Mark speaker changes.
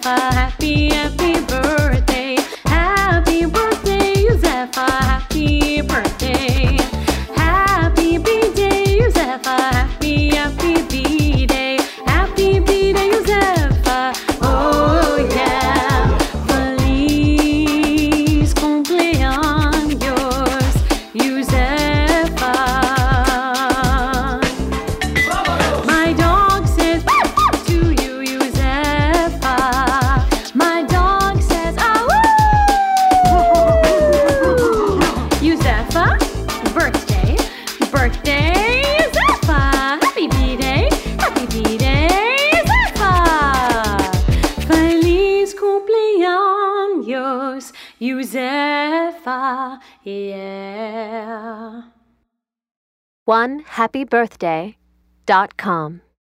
Speaker 1: Josefa, happy, happy birthday. Happy birthday, Josefa, happy birthday. Happy B-Day, Josefa, happy, happy B-Day. Happy B-Day, Josefa, oh yeah. Feliz cumpleaños, Josefa. My dog says to you, Josefa. My dog says, ah, woo! Josefa, birthday, birthday, Josefa. Happy B-Day, Josefa. Feliz cumpleaños, Josefa, yeah.
Speaker 2: OneHappyBirthday.com